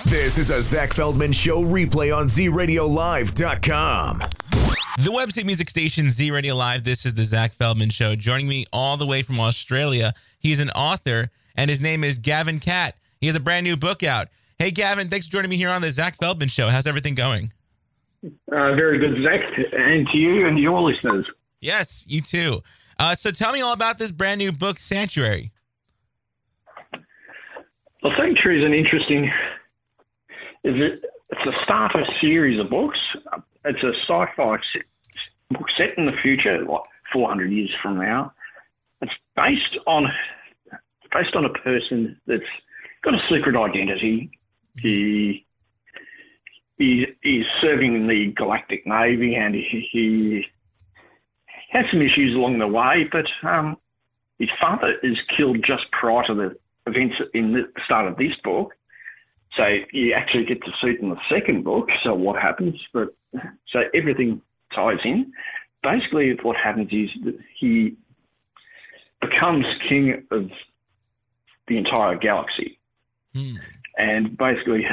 This is a Zach Feldman Show replay on ZRadioLive.com. The website music station Z Radio Live. This is the Zach Feldman Show. Joining me all the way from Australia, he's an author, and his name is Gavin Catt. He has a brand new book out. Hey, Gavin, thanks for joining me here on the Zach Feldman Show. How's everything going? Very good, Zach, and to you and your listeners. Yes, you too. So tell me all about this brand new book, Sanctuary. Well, Sanctuary is an interesting... It's the start of a series of books. It's a sci-fi book set in the future, like 400 years from now. It's based on a person that's got a secret identity. He's serving in the Galactic Navy, and he had some issues along the way, but his father is killed just prior to the events in the start of this book. So you actually get to see it in the second book, so what happens, so everything ties in. Basically what happens is that he becomes king of the entire galaxy. And basically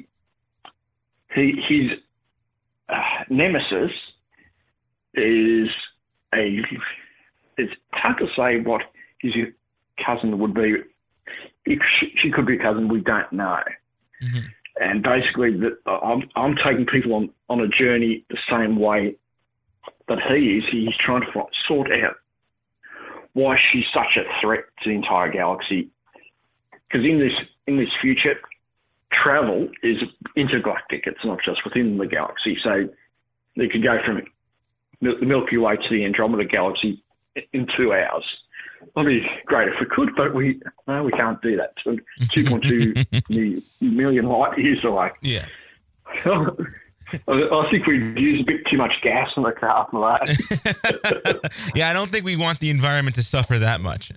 his nemesis is it's hard to say what his cousin would be. If she could be a cousin, we don't know. Mm-hmm. And basically, I'm taking people on a journey the same way that he is. He's trying to sort out why she's such a threat to the entire galaxy. Because in this future, travel is intergalactic. It's not just within the galaxy. So they could go from the Milky Way to the Andromeda Galaxy in 2 hours. That'd be great if we could, but we can't do that. So 2.2 million light years away. Yeah. I think we've used a bit too much gas in the car for that. Yeah, I don't think we want the environment to suffer that much.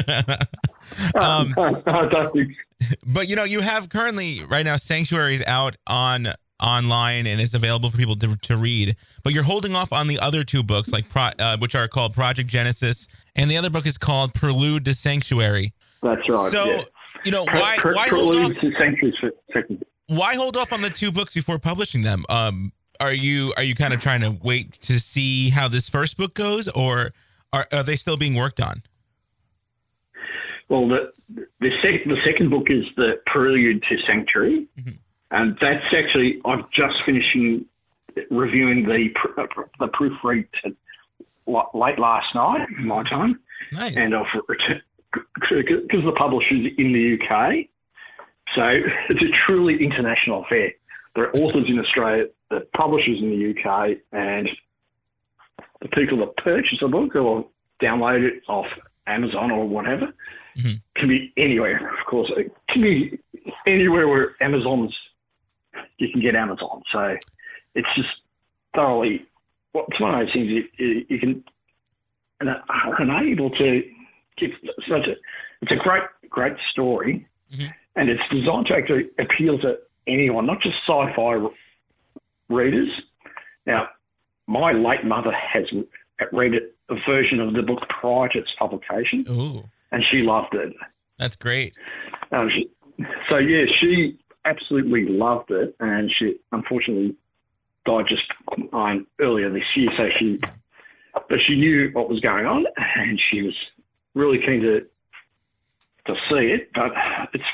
I don't think. But, you have currently, right now, Sanctuary's out online and it's available for people to read. But you're holding off on the other two books, which are called Project Genesis, and the other book is called Prelude to Sanctuary. That's right. So, yeah. Why hold off? To Sanctuary second. Why hold off on the two books before publishing them? Are you kind of trying to wait to see how this first book goes, or are they still being worked on? Well, the second book is the Prelude to Sanctuary, mm-hmm. and that's actually I'm just finishing reviewing the proofread late last night, my time. Nice. And because the publisher's in the UK, so it's a truly international affair. There are authors in Australia, the publishers in the UK, and the people that purchase a book or download it off Amazon or whatever mm-hmm. can be anywhere. Of course, it can be anywhere where you can get Amazon. So it's just thoroughly. Well, it's one of those things you can unable to give. It's a great story, mm-hmm. and it's designed to actually appeal to anyone, not just sci-fi readers. Now, my late mother has read a version of the book prior to its publication, Ooh. And she loved it. That's great. She absolutely loved it, and she unfortunately died just earlier this year. But she knew what was going on, and she was really keen to see it. But it's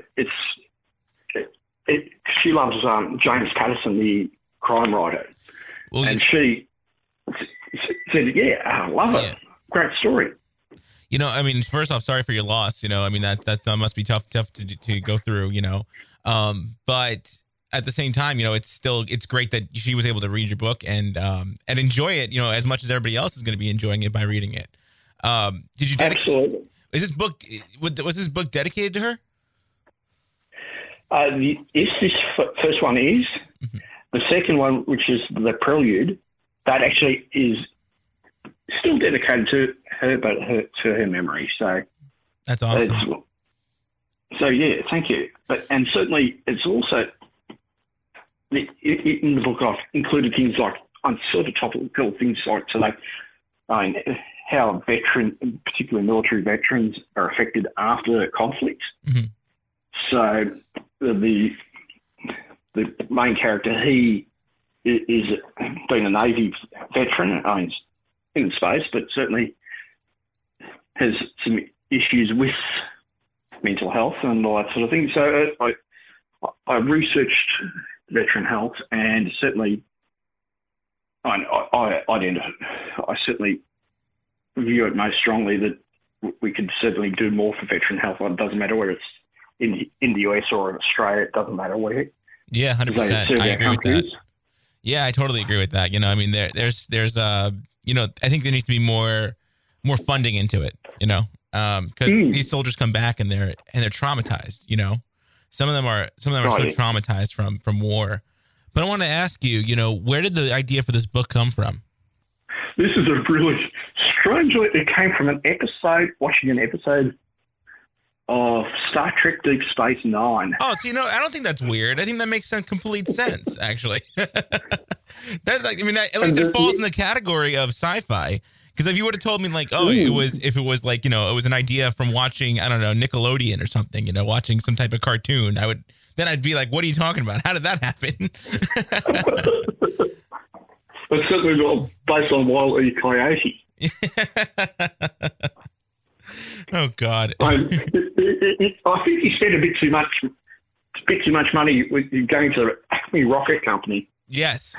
she loves James Patterson, the crime writer, and she said, "Yeah, I love it. Great story." First off, sorry for your loss. That must be tough to go through. But at the same time, it's great that she was able to read your book and enjoy it, as much as everybody else is going to be enjoying it by reading it. Did you dedicate? Absolutely. Was this book dedicated to her? Yes, this first one is. Mm-hmm. The second one, which is the Prelude, that actually is still dedicated to her, but to her memory. So that's awesome. Thank you. And certainly, it's also in the book I've included things like on sort of topical things like today, how particularly military veterans, are affected after conflict. Mm-hmm. So the main character, he is being a Navy veteran. I mean, he's in space, but certainly has some issues with mental health and all that sort of thing. So I researched veteran health, and certainly I certainly view it most strongly that we could certainly do more for veteran health. It doesn't matter whether it's in the US or in Australia. It doesn't matter where. Yeah, 100%. I agree with that. Yeah, I totally agree with that. You know, I mean, there's you know, I think there needs to be more funding into it. You know, because these soldiers come back and they're traumatized. You know, some of them are so traumatized from war. But I want to ask you, you know, where did the idea for this book come from? This is a really strangely, it came from watching an episode of Star Trek Deep Space Nine. Oh, so, you know, I don't think that's weird. I think that makes complete sense, actually. At least it falls in the category of sci-fi. Because if you would have told me, like, if it was like, you know, it was an idea from watching, I don't know, Nickelodeon or something, you know, watching some type of cartoon, then I'd be like, what are you talking about? How did that happen? It's certainly not based on Wile E. Coyote. Oh God! I think you spent a bit too much money with going to the Acme Rocket Company. Yes.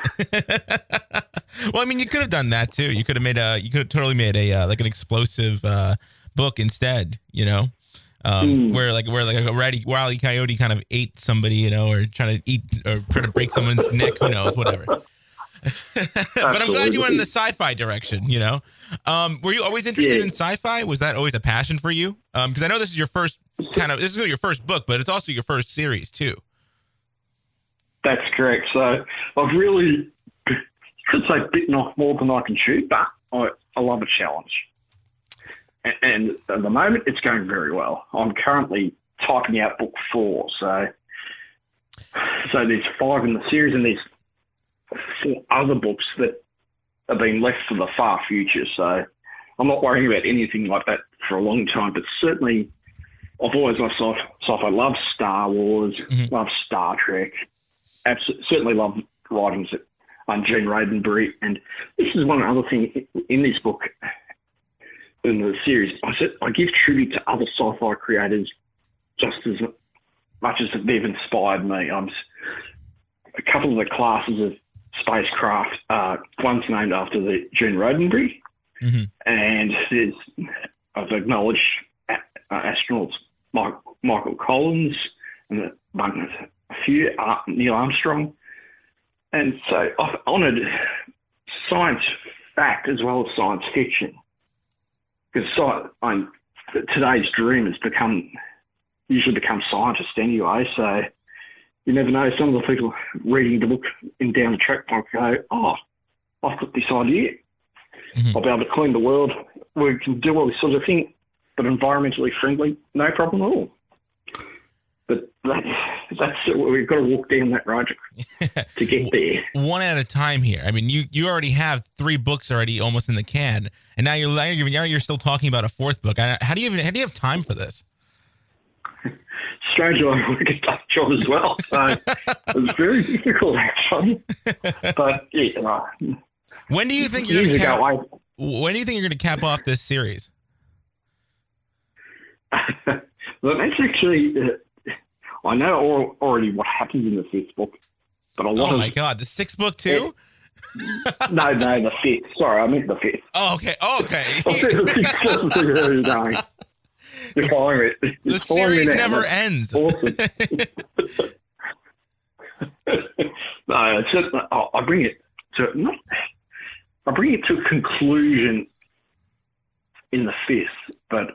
Well, I mean, you could have done that too. You could have totally made a like an explosive book instead. You know, where like a Wile E. Coyote kind of ate somebody, you know, or trying to break someone's neck. Who knows? Whatever. But I'm glad you went in the sci-fi direction, you know. Were you always interested in sci-fi? Was that always a passion for you? Because I know this is your first book, but it's also your first series too. That's correct. So I've really, could say, bitten off more than I can chew, but I love a challenge. And at the moment, it's going very well. I'm currently typing out book 4. So there's 5 in the series, and there's 4 other books that have been left for the far future. So I'm not worrying about anything like that for a long time, but certainly I've always loved sci-fi. I love Star Wars, love Star Trek, certainly love writings on Gene Roddenberry. And this is one other thing in this book, in the series. I give tribute to other sci-fi creators just as much as they've inspired me. A couple of the classes of spacecraft, one's named after the Gene Roddenberry, and I've acknowledged astronauts Michael Collins and a few, Neil Armstrong, and so I've honoured science fact as well as science fiction, because today's dream has usually become scientists anyway, so you never know. Some of the people reading the book down the track might go, oh, I've got this idea. I'll be able to clean the world. We can do all this sort of thing, but environmentally friendly, no problem at all. But that's we've got to walk down that road to get there. One at a time here. I mean, you already have 3 books already almost in the can, and now you're still talking about a 4th book. How do you have time for this? Strangely, I work a tough job as well, so it's very difficult actually. But yeah, when do you think you're going to cap off this series? Well, that's actually I know already what happens in the 5th book, but a lot Oh my God, the 6th book too? No, the 5th. Sorry, I meant the 5th. Oh, okay. You're following it. The series never ends. Awesome. No, it's just, I bring it to a conclusion in the 5th, but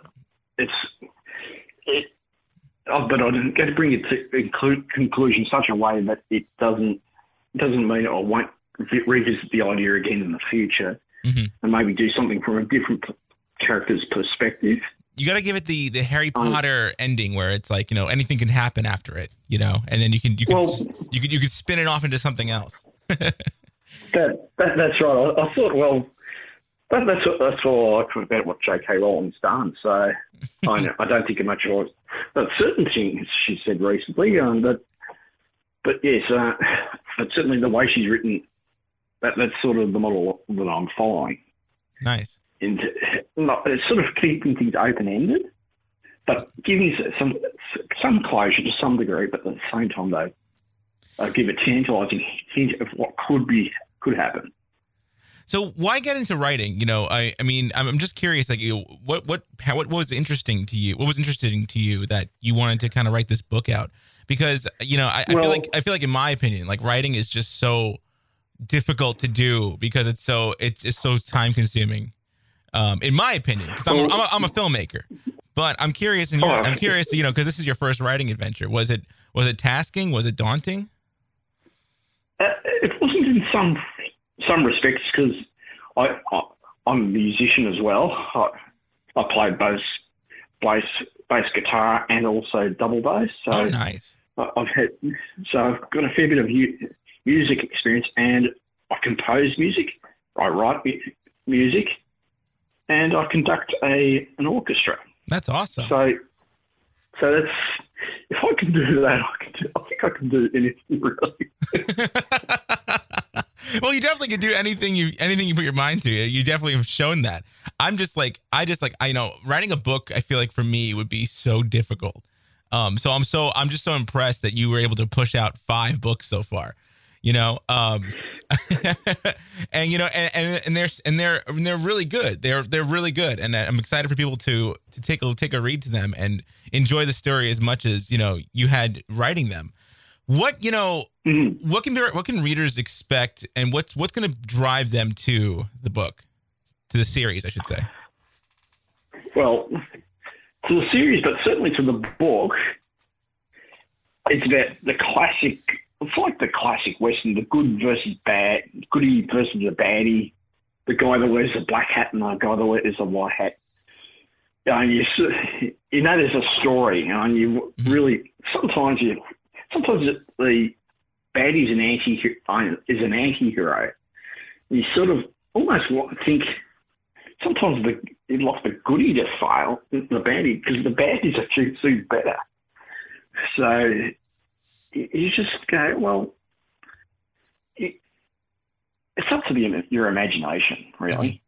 but I'm going to bring it to a conclusion in such a way that it doesn't mean I won't revisit the idea again in the future, and maybe do something from a different character's perspective. You got to give it the Harry Potter ending where it's like, you know, anything can happen after it, you know, and then you could spin it off into something else. That's right. I thought, well, that's all I like about what J.K. Rowling's done. So I don't think much of it. But certain things she said recently, but but yes, but certainly the way she's written, that's sort of the model that I'm following. Nice. And it's sort of keeping things open-ended, but giving some closure to some degree, but at the same time, though, give a tantalizing hint of what could happen. So why get into writing? You know, I mean, I'm just curious. Like, what was interesting to you? What was interesting to you that you wanted to kind of write this book out? Because I feel like in my opinion, like writing is just so difficult to do because it's so time consuming. In my opinion, because I'm a filmmaker, but I'm curious, I'm curious, because this is your first writing adventure. Was it tasking? Was it daunting? It wasn't in some respects because I'm a musician as well. I play bass guitar and also double bass. So oh, nice. I've got a fair bit of music experience, and I compose music, I write music, and I conduct an orchestra. That's awesome. So that's, if I can do that, I think I can do anything really. Well, you definitely could do anything you put your mind to. You definitely have shown that. I know writing a book, I feel like for me would be so difficult. So I'm just so impressed that you were able to push out 5 books so far. And they're really good. They're really good, and I'm excited for people to take a read to them and enjoy the story as much as you had writing them. What can readers expect, and what's going to drive them to the book, to the series, I should say? Well, to the series, but certainly to the book, it's about the classic. It's like the classic Western, the good versus bad, goodie versus the baddie, the guy that wears a black hat and the guy that wears a white hat. And there's a story, and you really sometimes the baddie is an anti-hero. You sort of almost think sometimes you'd like the goodie to fail, the baddie, because the baddies are better. So you just go, well, it's up to your imagination, really.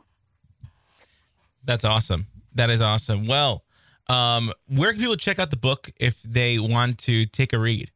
That's awesome. That is awesome. Well, where can people check out the book if they want to take a read?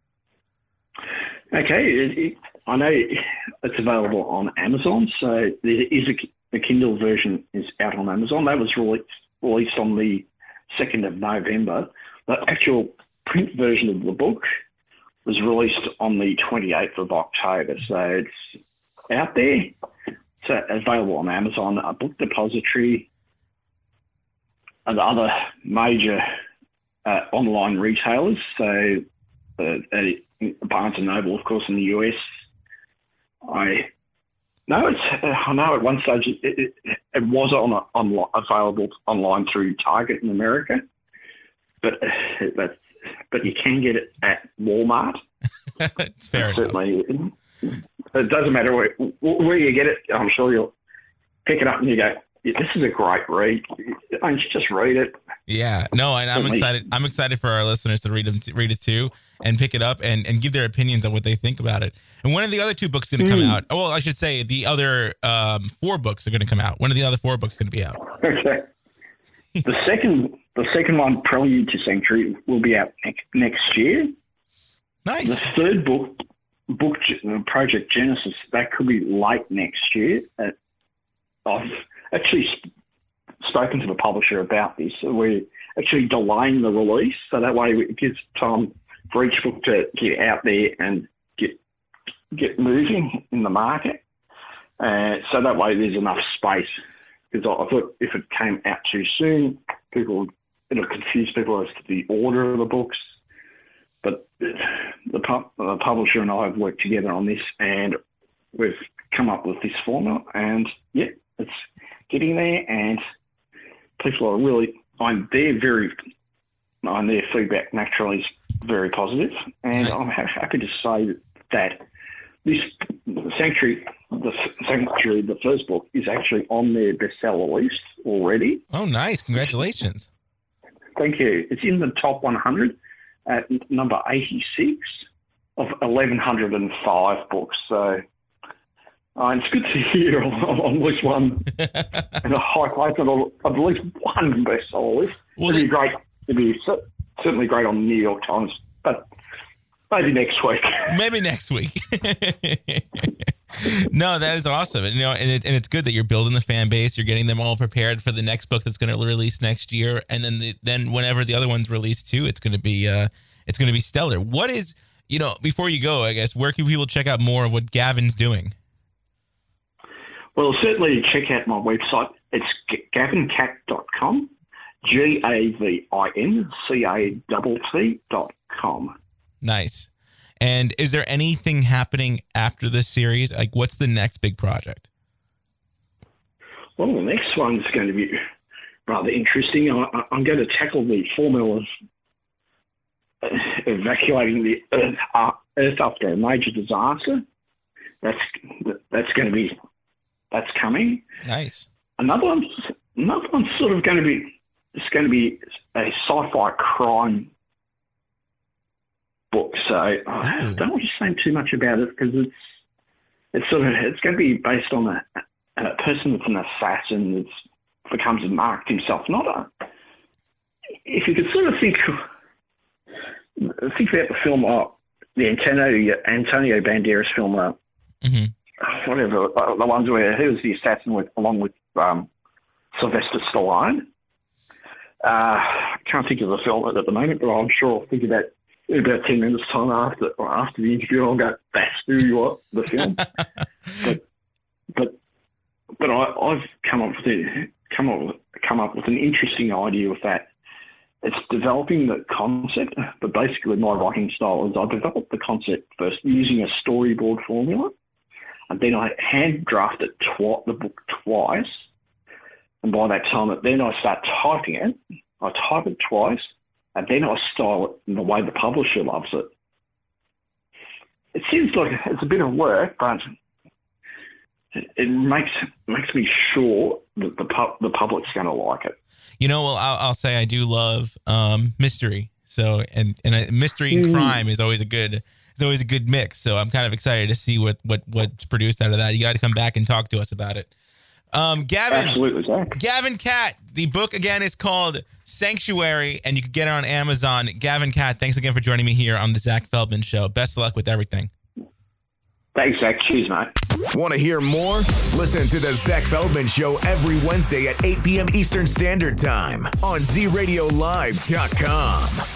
Okay, I know it's available on Amazon, so there is the Kindle version is out on Amazon. That was released on the 2nd of November. The actual print version of the book was released on the 28th of October, so it's out there. It's available on Amazon, a Book Depository, and other major online retailers. So Barnes & Noble, of course, in the US. I know at one stage it was available online through Target in America, but you can get it at Walmart. It's fair enough. Certainly, it doesn't matter where you get it. I'm sure you'll pick it up and you go, this is a great read. And you just read it. Yeah, no, and I'm excited. I'm excited for our listeners to read it too, and pick it up and give their opinions on what they think about it. And when are the other 2 books going to come out? Oh, well, I should say the other 4 books are going to come out. When are the other 4 books going to be out? Okay. The second one, Prelude to Sanctuary, will be out next year. Nice. The third book, Project Genesis, that could be late next year. I've actually spoken to the publisher about this. We're actually delaying the release, so that way it gives time for each book to get out there and get moving in the market. So that way there's enough space. Because I thought if it came out too soon, it'll confuse people as to the order of the books. But the publisher and I have worked together on this, and we've come up with this formula. And yeah, it's getting there, and people are really, their feedback naturally is very positive, and nice. I'm happy to say that this Sanctuary, the first book, is actually on their bestseller list already. Oh, nice! Congratulations. Thank you. It's in the top 100 at number 86. of 1,105 books. So it's good to hear on at least one in a high place on at least one bestseller list. Well, it'd be great. It'd be certainly great on the New York Times, but maybe next week. Maybe next week. No, that is awesome. And, and it's good that you're building the fan base. You're getting them all prepared for the next book that's going to release next year, and then whenever the other one's released too, it's going to be stellar. What is, before you go, I guess, where can people check out more of what Gavin's doing? Well, certainly check out my website. It's gavincat.com, GAVINCATT.com. Nice. And is there anything happening after this series? Like, what's the next big project? Well, the next one's going to be rather interesting. I'm going to tackle the formula of evacuating the Earth after a major disaster. That's coming. Nice. Another one's sort of going to be a sci-fi crime book. So I don't want to say too much about it because it's going to be based on a person that's an assassin that becomes a marked himself. If you could sort of think about the film, the Antonio Banderas film, whatever, the ones where he was the assassin along with Sylvester Stallone. I can't think of the film at the moment, but I'm sure I'll think of that in about 10 minutes' time after the interview. I'll go, that's who you are, the film. but I've come up with an interesting idea with that. It's developing the concept, but basically my writing style is I developed the concept first using a storyboard formula, and then I hand drafted the book twice. And by that time, then I start typing it. I type it twice, and then I style it in the way the publisher loves it. It seems like it's a bit of work, but it makes me sure that the public's going to like it. Well, I'll say I do love mystery. So and mystery and crime is always a good mix. So I'm kind of excited to see what's produced out of that. You got to come back and talk to us about it. Gavin, absolutely, Zach. Gavin Catt. The book again is called Sanctuary, and you can get it on Amazon. Gavin Catt, thanks again for joining me here on the Zach Feldman Show. Best of luck with everything. Thanks, Zach. Cheers, mate. Want to hear more? Listen to the Zach Feldman Show every Wednesday at 8 p.m. Eastern Standard Time on ZRadioLive.com.